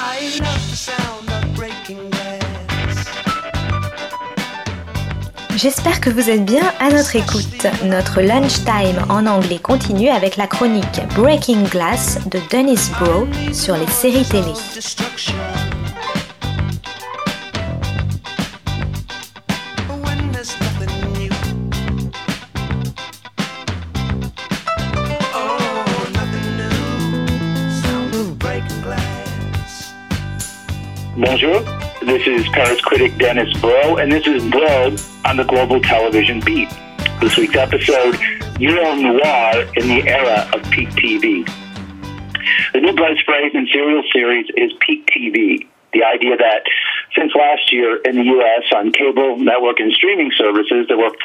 J'espère que vous êtes bien à notre écoute. Notre lunchtime en anglais continue avec la chronique Breaking Glass de Dennis Bro sur les séries télé. Bonjour, this is Paris critic Dennis Bro, and this is Bro on the Global Television Beat. This week's episode, Euro Noir in the Era of Peak TV. The new buzz phrase in serial series is Peak TV, the idea that since last year in the U.S. on cable, network, and streaming services, there were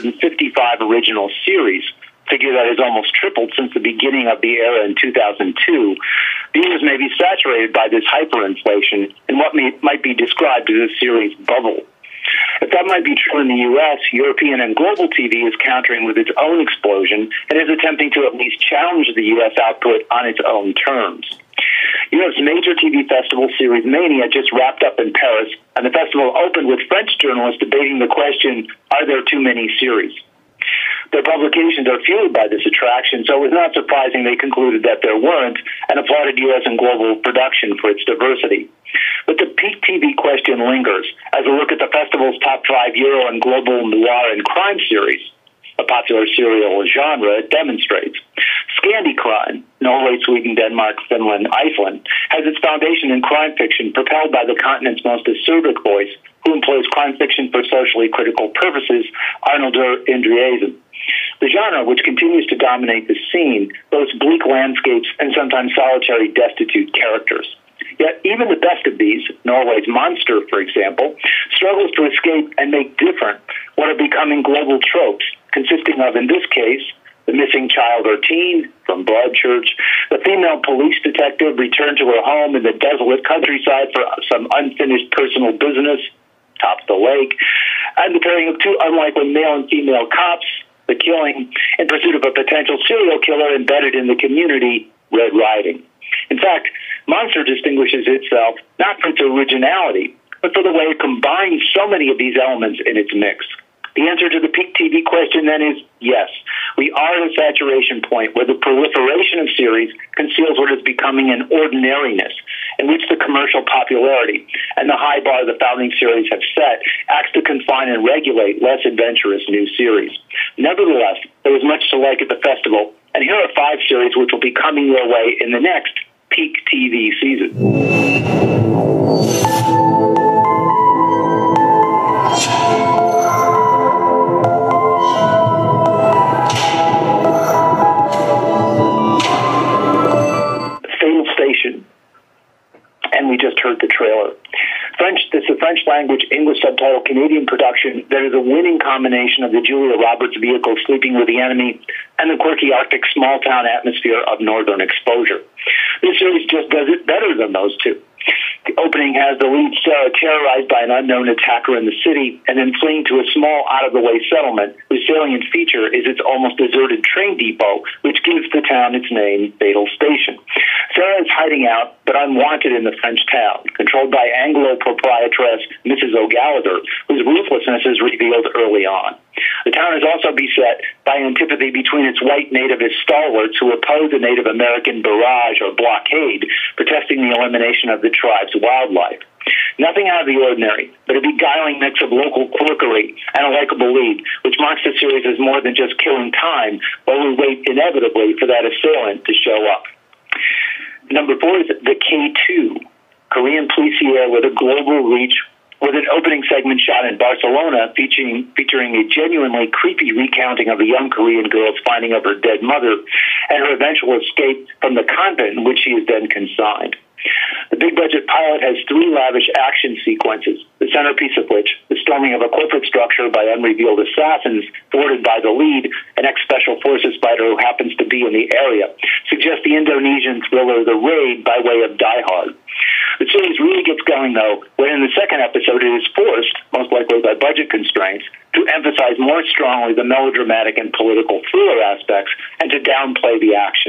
455 original series, figure that has almost tripled since the beginning of the era in 2002. Viewers may be saturated by this hyperinflation in what might be described as a series bubble. If that might be true in the U.S., European and global TV is countering with its own explosion and is attempting to at least challenge the U.S. output on its own terms. Europe's major TV festival Series Mania just wrapped up in Paris, and the festival opened with French journalists debating the question, are there too many series? Their publications are fueled by this attraction, so it was not surprising they concluded that there weren't and applauded U.S. and global production for its diversity. But the peak TV question lingers as we look at the festival's top 5 Euro and global noir and crime series. A popular serial genre demonstrates. Scandicrime, Norway, Sweden, Denmark, Finland, Iceland, has its foundation in crime fiction propelled by the continent's most acerbic voice, who employs crime fiction for socially critical purposes, Arnaldur Indriðason. The genre, which continues to dominate the scene, boasts bleak landscapes and sometimes solitary, destitute characters. Yet even the best of these, Norway's Monster, for example, struggles to escape and make different what are becoming global tropes, consisting of, in this case, the missing child or teen from Broadchurch, the female police detective returned to her home in the desolate countryside for some unfinished personal business, Top of the Lake, and the pairing of two unlikely male and female cops, the killing in pursuit of a potential serial killer embedded in the community, Red Riding. In fact, Monster distinguishes itself not for its originality, but for the way it combines so many of these elements in its mix. The answer to the peak TV question then is yes. We are at a saturation point where the proliferation of series conceals what is becoming an ordinariness in which the commercial popularity and the high bar the founding series have set acts to confine and regulate less adventurous new series. Nevertheless, there is much to like at the festival, and here are 5 series which will be coming your way in the next peak TV season. And we just heard the trailer. This is a French-language, English subtitle Canadian production that is a winning combination of the Julia Roberts vehicle Sleeping with the Enemy and the quirky Arctic small-town atmosphere of Northern Exposure. This series just does it better than those two. The opening has the lead Sarah terrorized by an unknown attacker in the city and then fleeing to a small out-of-the-way settlement whose salient feature is its almost deserted train depot, which gives the town its name, Fatal Station. Sarah is hiding out, but unwanted in the French town, controlled by Anglo-proprietress Mrs. O'Gallagher, whose ruthlessness is revealed early on. The town is also beset by antipathy between its white nativist stalwarts who oppose the Native American barrage or blockade, protesting the elimination of the tribe's wildlife. Nothing out of the ordinary, but a beguiling mix of local quirkery and a likable lead, which marks the series as more than just killing time, while we wait inevitably for that assailant to show up. Number 4 is The K2, Korean policier with a global reach, with an opening segment shot in Barcelona featuring a genuinely creepy recounting of a young Korean girl's finding of her dead mother and her eventual escape from the convent in which she is then consigned. The big-budget pilot has 3 lavish action sequences, the centerpiece of which, the storming of a corporate structure by unrevealed assassins, thwarted by the lead, an ex-special forces fighter who happens to be in the area, suggests the Indonesian thriller The Raid by way of Die Hard. The series really gets going, though, when in the second episode it is forced, most likely by budget constraints, to emphasize more strongly the melodramatic and political thriller aspects and to downplay the action.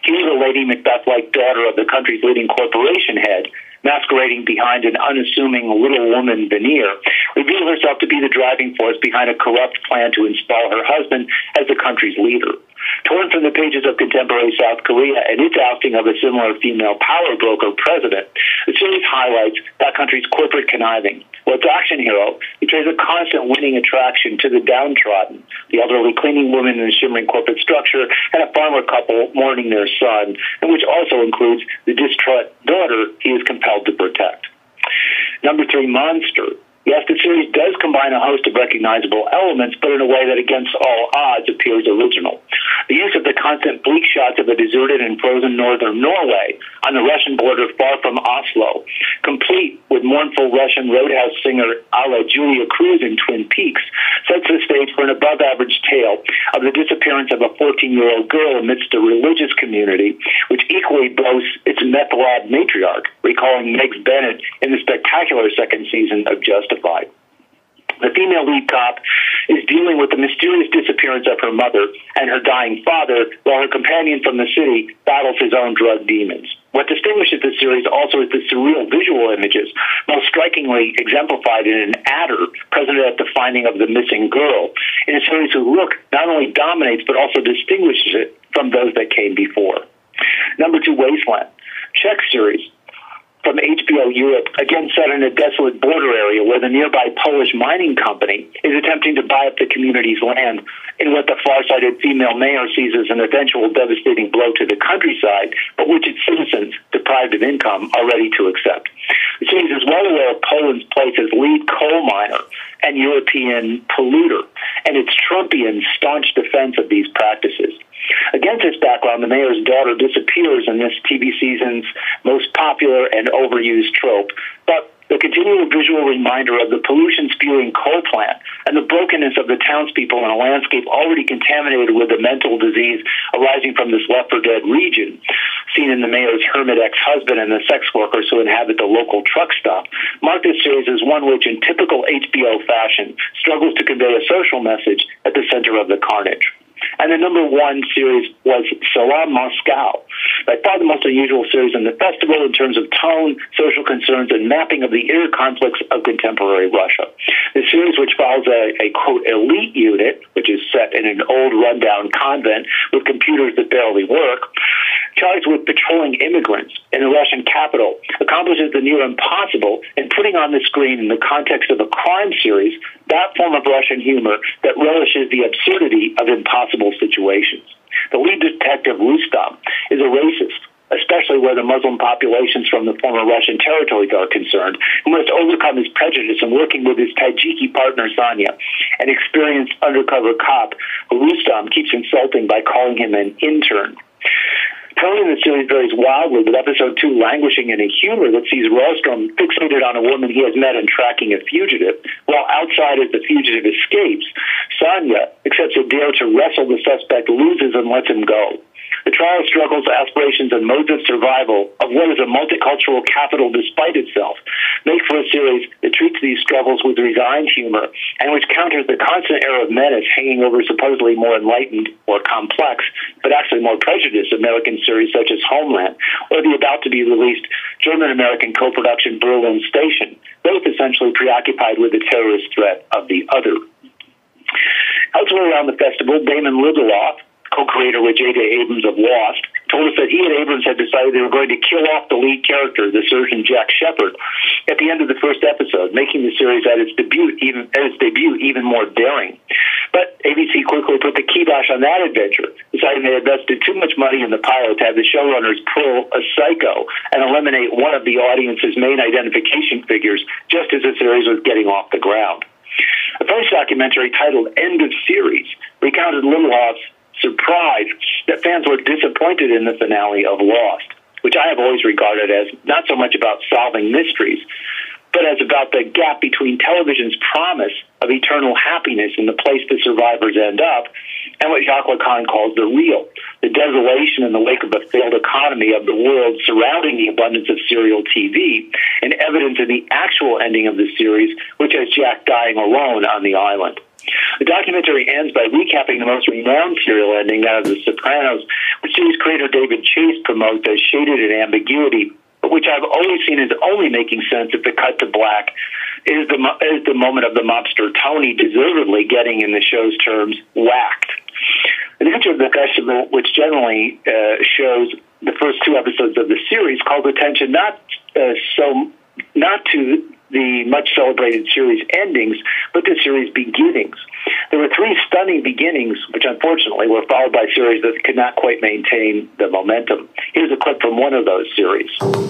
Here, the Lady Macbeth-like daughter of the country's leading corporation head, masquerading behind an unassuming little woman veneer, revealed herself to be the driving force behind a corrupt plan to install her husband as the country's leader. Torn from the pages of contemporary South Korea and its ousting of a similar female power broker president, the series highlights that country's corporate conniving. While its action hero betrays a constant winning attraction to the downtrodden, the elderly cleaning woman in the shimmering corporate structure, and a farmer couple mourning their son, and which also includes the distraught daughter he is compelled to protect. Number 3, Monster. Yes, the series does combine a host of recognizable elements, but in a way that against all odds appears original. The use of the constant bleak shots of a deserted and frozen northern Norway on the Russian border far from Oslo, complete with mournful Russian roadhouse singer a la Julia Cruz in Twin Peaks, sets the stage for an above-average tale of the disappearance of a 14-year-old girl amidst a religious community, which equally boasts its meth-lab matriarch, recalling Meg Bennett in the spectacular second season of Justified. The female lead cop is dealing with the mysterious disappearance of her mother and her dying father, while her companion from the city battles his own drug demons. What distinguishes the series also is the surreal visual images, most strikingly exemplified in an adder present at the finding of the missing girl, in a series whose look not only dominates but also distinguishes it from those that came before. Number 2, Wasteland. Czech series from HBO Europe, again set in a desolate border area where the nearby Polish mining company is attempting to buy up the community's land in what the far-sighted female mayor sees as an eventual devastating blow to the countryside, but which its citizens, deprived of income, are ready to accept. The series is well aware of Poland's place as lead coal miner and European polluter, and its Trumpian staunch defense of these practices. Against this background, the mayor's daughter disappears in this TV season's most popular and overused trope, but the continual visual reminder of the pollution-spewing coal plant and the brokenness of the townspeople in a landscape already contaminated with a mental disease arising from this left-for-dead region, seen in the mayor's hermit ex-husband and the sex workers who inhabit the local truck stop, mark this series as one which, in typical HBO fashion, struggles to convey a social message at the center of the carnage. And the number 1 series was Salam Moscow, by far the most unusual series in the festival in terms of tone, social concerns, and mapping of the inner conflicts of contemporary Russia. The series, which follows a quote, elite unit, which is set in an old rundown convent with computers that barely work, charged with patrolling immigrants in the Russian capital, accomplishes the near impossible in putting on the screen, in the context of a crime series, that form of Russian humor that relishes the absurdity of impossible situations. The lead detective, Rustam, is a racist, especially where the Muslim populations from the former Russian territories are concerned, who must overcome his prejudice in working with his Tajiki partner, Sanya, an experienced undercover cop who Rustam keeps insulting by calling him an intern. Tone in the series varies wildly, with episode 2 languishing in a humor that sees Rostrom fixated on a woman he has met and tracking a fugitive, while outside as the fugitive escapes, Sanya accepts a dare to wrestle the suspect, loses, and lets him go. The trial struggles, aspirations, and modes of survival of what is a multicultural capital despite itself make for a series that treats these struggles with resigned humor and which counters the constant air of menace hanging over supposedly more enlightened or complex, but actually more prejudiced American series such as Homeland or the about-to-be-released German-American co-production Berlin Station, both essentially preoccupied with the terrorist threat of the other. Elsewhere around the festival, Damon Lindelof, co-creator with J.J. Abrams of Lost, told us that he and Abrams had decided they were going to kill off the lead character, the surgeon Jack Shepard, at the end of the first episode, making the series at its debut even more daring. But ABC quickly put the kibosh on that adventure, deciding they had invested too much money in the pilot to have the showrunners pull a psycho and eliminate one of the audience's main identification figures just as the series was getting off the ground. A French documentary titled End of Series recounted Lindelof's surprise that fans were disappointed in the finale of Lost, which I have always regarded as not so much about solving mysteries, but as about the gap between television's promise of eternal happiness in the place the survivors end up and what Jacques Lacan calls the real, the desolation in the wake of the failed economy of the world surrounding the abundance of serial TV, and evidence in the actual ending of the series, which has Jack dying alone on the island. The documentary ends by recapping the most renowned serial ending, that of The Sopranos, which series creator David Chase promotes as shaded in ambiguity, but which I've always seen as only making sense if the cut to black is the moment of the mobster Tony deservedly getting, in the show's terms, whacked. The nature of the festival, which generally shows the first two episodes of the series, calls attention not to the much celebrated series endings, but the series beginnings. There were three stunning beginnings, which unfortunately were followed by series that could not quite maintain the momentum. Here's a clip from one of those series.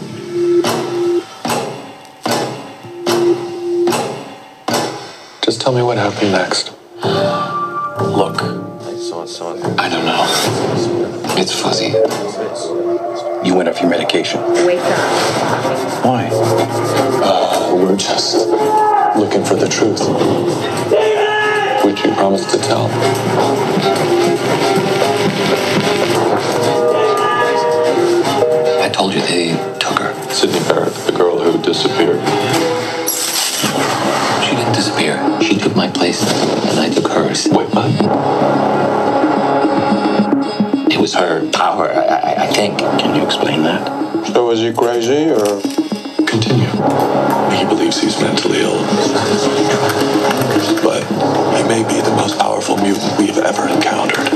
Just tell me what happened next. Look, I don't know. It's fuzzy. You went off your medication. Wake up. Why? We're just looking for the truth, which you promised to tell. I told you they took her. Sydney Barrett, the girl who disappeared. She didn't disappear. She took my place, and I took hers. Wait, what? It was her power, I think. Can you explain that? So is he crazy, or continue? He believes he's mentally ill, but he may be the most powerful mutant we've ever encountered.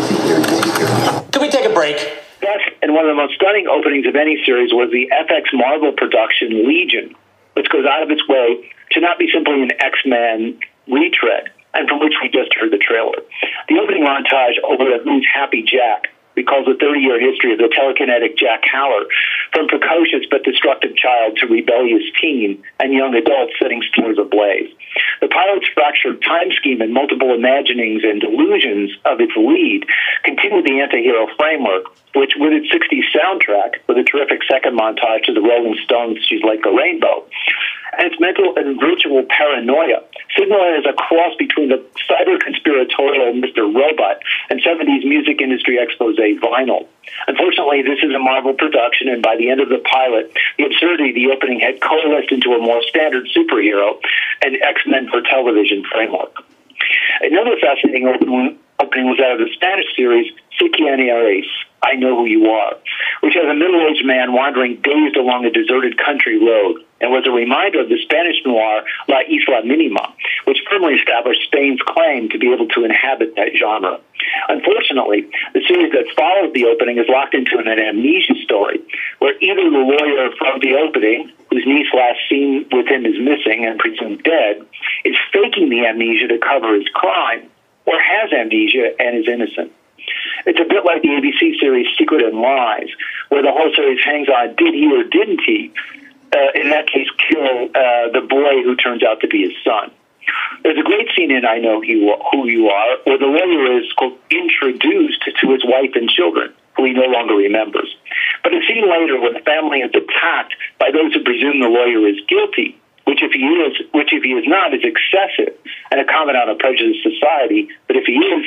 Can we take a break? Yes, and one of the most stunning openings of any series was the FX Marvel production Legion, which goes out of its way to not be simply an X-Men retread, and from which we just heard the trailer. The opening montage over the Who's Happy Jack recalls the 30-year history of the telekinetic Jack Haller, from precocious but destructive child to rebellious teen and young adult setting stores ablaze. The pilot's fractured time scheme and multiple imaginings and delusions of its lead continued the anti-hero framework, which, with its 60s soundtrack, with a terrific second montage to the Rolling Stones' She's Like a Rainbow, and its mental and virtual paranoia, signaling as a cross between the cyber-conspiratorial Mr. Robot and 70s music industry expose vinyl. Unfortunately, this is a Marvel production, and by the end of the pilot, the absurdity of the opening had coalesced into a more standard superhero and X-Men for television framework. Another fascinating opening was that of the Spanish series Si Quien Eres, I Know Who You Are, which has a middle-aged man wandering dazed along a deserted country road, and was a reminder of the Spanish noir La Isla Minima, which firmly established Spain's claim to be able to inhabit that genre. Unfortunately, the series that follows the opening is locked into an amnesia story, where either the lawyer from the opening, whose niece last seen with him is missing and presumed dead, is faking the amnesia to cover his crime, or has amnesia and is innocent. It's a bit like the ABC series Secret and Lies, where the whole series hangs on did he or didn't he, in that case, kill the boy who turns out to be his son. There's a great scene in I Know Who You Are, where the lawyer is, quote, introduced to his wife and children, who he no longer remembers. But a scene later, when the family is attacked by those who presume the lawyer is guilty, which if he is not, is excessive and a comment on a prejudiced society, but if he is,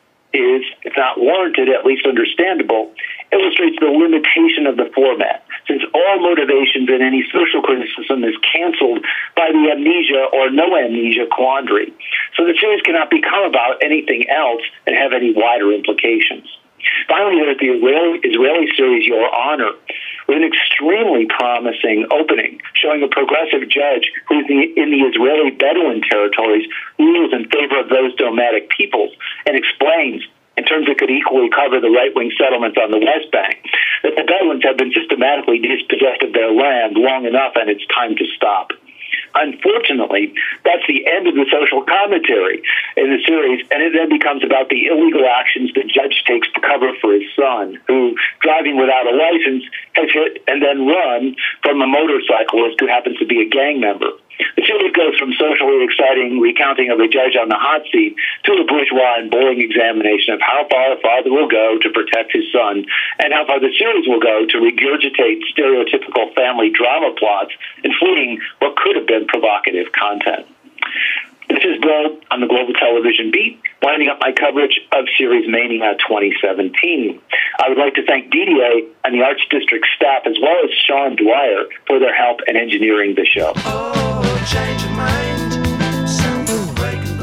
if not warranted, at least understandable, illustrates the limitation of the format, since all motivations in any social criticism is canceled by the amnesia or no amnesia quandary. So the series cannot become about anything else and have any wider implications. Finally, there's the Israeli series Your Honor, with an extremely promising opening, showing a progressive judge who is in the Israeli Bedouin territories rules in favor of those nomadic peoples and explains, in terms that could equally cover the right-wing settlements on the West Bank, that the Bedouins have been systematically dispossessed of their land long enough and it's time to stop. Unfortunately, that's the end of the social commentary in the series, and it then becomes about the illegal actions the judge takes to cover for his son, who, driving without a license, has hit and then run from a motorcyclist who happens to be a gang member. The series goes from socially exciting recounting of a judge on the hot seat to a bourgeois and boring examination of how far a father will go to protect his son and how far the series will go to regurgitate stereotypical family drama plots, including what could have been provocative content. This is Bill on the Global Television Beat, winding up my coverage of Series Mania 2017. I would like to thank DDA and the Arts District staff, as well as Sean Dwyer, for their help in engineering the show.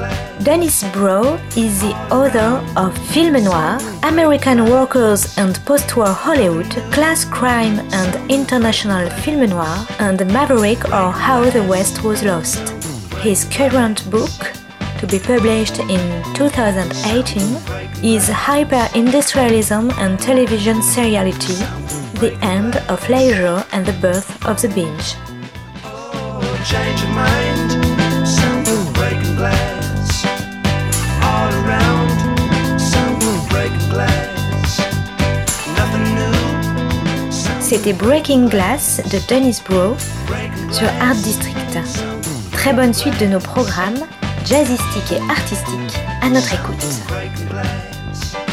Dennis Brough is the author of Film Noir, American Workers and Post-War Hollywood, Class Crime and International Film Noir, and Maverick or How the West Was Lost. His current book, to be published in 2018, is Hyper-Industrialism and Television Seriality, The End of Leisure and the Birth of the Binge. Change your mind, simple breaking glass. All around, simple breaking glass. Nothing new. C'était Breaking Glass de Dennis Brough sur Art District. Très bonne suite de nos programmes, jazzistiques et artistiques, à notre écoute.